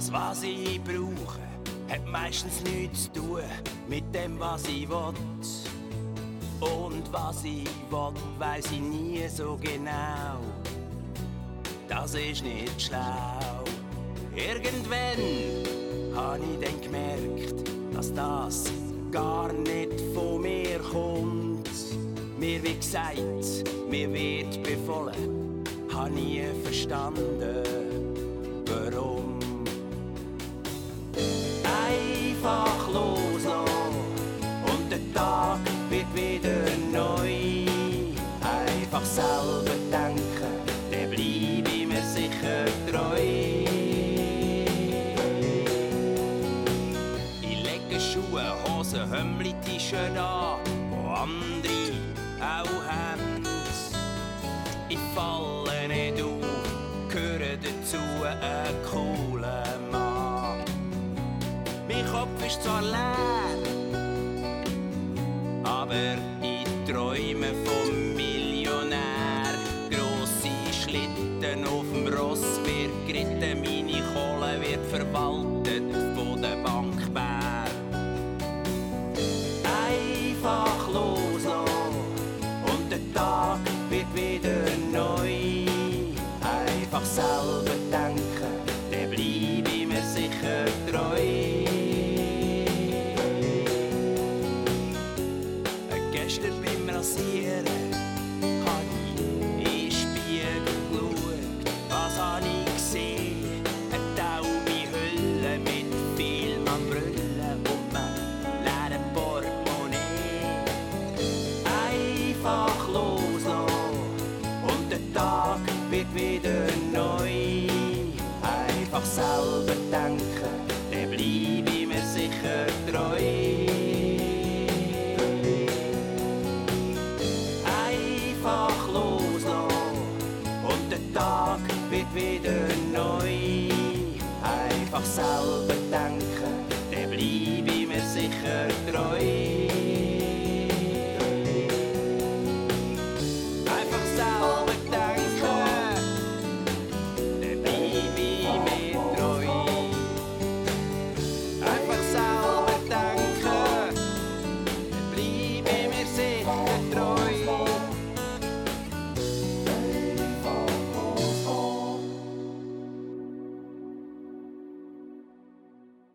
Das, was ich brauche, hat meistens nichts zu tun mit dem, was ich will. Und was ich will, weiss ich nie so genau. Das ist nicht schlau. Irgendwann habe ich dann gemerkt, dass das gar nicht von mir kommt. Mir wie gesagt, mir wird befohlen, habe nie verstanden, warum. Einfach loslassen und der Tag wird wieder neu. Einfach selber denken, dann bleib ich mir sicher treu. Ich lege Schuhe, Hosen, Hömmli, T-Shirt an, wo andere auch haben. Ich falle nicht auf, gehöre dazu, ein cooler Mann. Mein Kopf ist zwar leer, aber ich träume vom Millionär. Grosse Schlitten auf dem Ross wird geritten, meine Kohle wird verwaltet von der Bankbär. Einfach loslassen und der Tag wird wieder neu. Einfach selber denken, dann bleib ich mir sicher treu. Gestern beim Rasieren hab ich in den Spiegel geschaut. Was hab ich gesehen? Eine taube Hülle mit viel an Brüllen und einem leeren Portemonnaie. Einfach loslassen und der Tag wird wieder neu. Einfach selber denken, dann bleib ich mir sicher treu. Einfach loslassen und der Tag wird wieder neu. Einfach selber